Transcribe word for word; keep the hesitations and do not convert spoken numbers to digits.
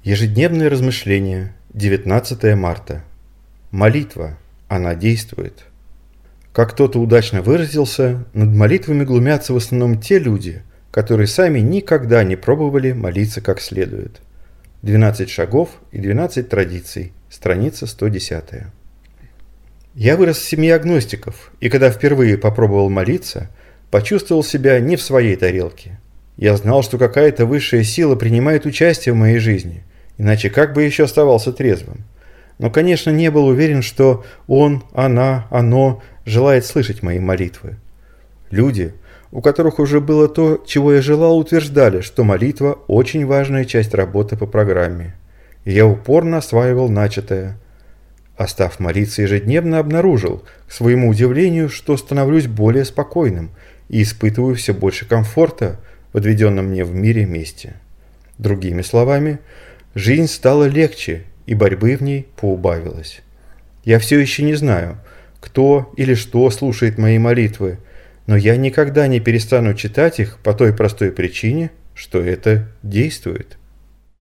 Ежедневные размышления. девятнадцатое марта. Молитва. Она действует. Как кто-то удачно выразился, над молитвами глумятся в основном те люди, которые сами никогда не пробовали молиться как следует. двенадцать шагов и двенадцать традиций. Страница сто десятая. Я вырос в семье агностиков, и когда впервые попробовал молиться, почувствовал себя не в своей тарелке. Я знал, что какая-то высшая сила принимает участие в моей жизни, иначе как бы еще оставался трезвым. Но, конечно, не был уверен, что он, она, оно желает слышать мои молитвы. Люди, у которых уже было то, чего я желал, утверждали, что молитва – очень важная часть работы по программе. И я упорно осваивал начатое. А став молиться ежедневно, обнаружил, к своему удивлению, что становлюсь более спокойным и испытываю все больше комфорта в отведенном мне в мире месте. Другими словами, жизнь стала легче, и борьбы в ней поубавилось. Я все еще не знаю, кто или что слушает мои молитвы, но я никогда не перестану читать их по той простой причине, что это действует.